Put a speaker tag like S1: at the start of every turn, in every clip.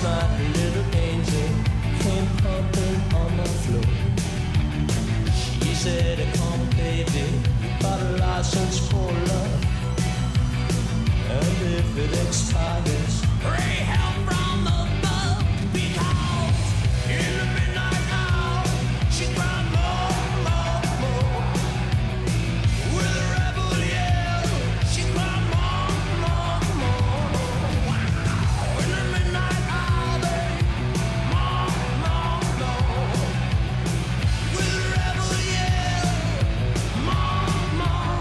S1: Last night a little angel came pumping on the floor. She said, come on baby, you got a license for love. And if it expires, pray help from above. Because in the midnight hour, she cried more. With a rebel yell, she cried more. Wow. In the midnight hour, baby, more. With a rebel yell, more.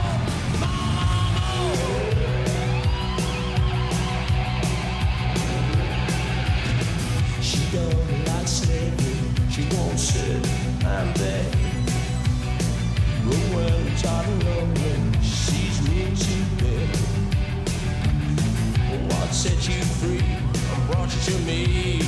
S1: She don't like slavery, she won't sit and beg. But when it's out alone, she sees me to bed. What set you free and brought you to me?